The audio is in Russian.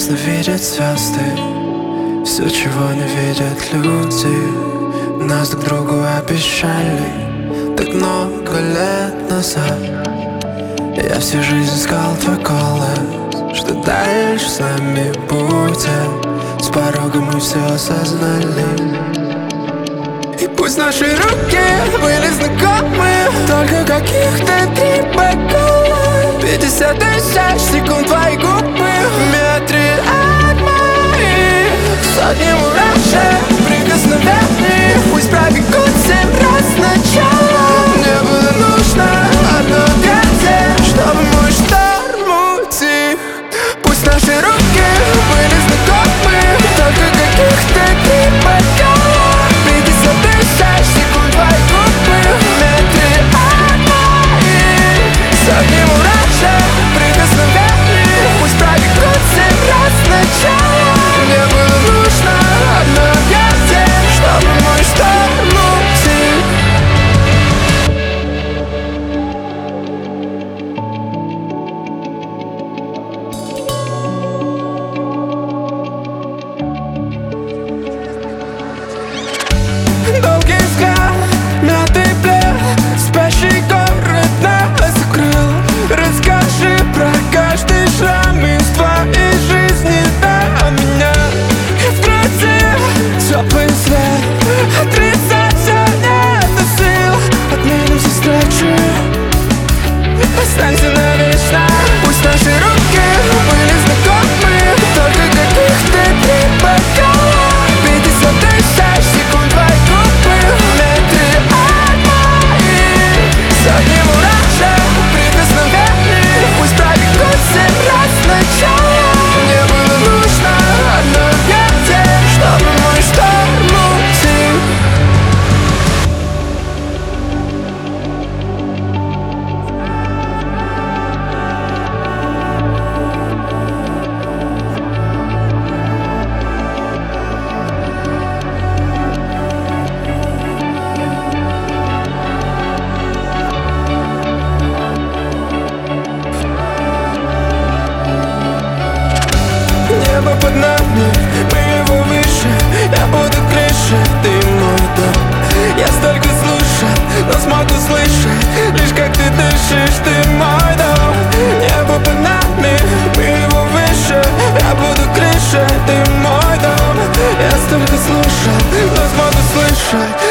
прекрасно видят звезды, все, чего не видят люди. Нас друг другу обещали так много лет назад. Я всю жизнь искал твой голос, что дальше с нами будет. С порога мы все осознали. И пусть наши руки были знакомы только каких-то 3 бокала. 50 тысяч секунд твои губы в метре от моих. Сотни мурашек, прикосновений, пусть пробегут 7 раз сначала. Мне было нужно одно объятие, чтобы мой шторм утих. Пусть наши руки были знакомы только каких-то 3 бокала. 50 тысяч секунд твои губы в метре от моих. Сотни мурашек, прикосновений, пусть пробегут 7 раз сначала. Мне было нужно одно объятие, чтобы мой шторм утих. Долгий взгляд, мятый плед, спящий город нас укрыл. Расскажи про каждый шрам из твоей жизни до меня. И в груди теплый свет, отрицать все нет сил. Отменим все встречи, останься навечно. Пусть наши руки были знакомы только каких-то 3 бокала. 50 тысяч секунд твои губы в метре от моих. Сотни мурашек, прикосновений, пусть пробегут 7 раз сначала. Мне было нужно одно объятие, чтобы мой шторм утих. Небо под нами, мы его выше. Я буду крыше, ты мой дом. Я столько слушал, но смогу слышать лишь как ты дышишь, ты мой дом. Небо под нами, мы его выше. Я буду крыше, ты мой дом. Я столько слушал, но смогу слышать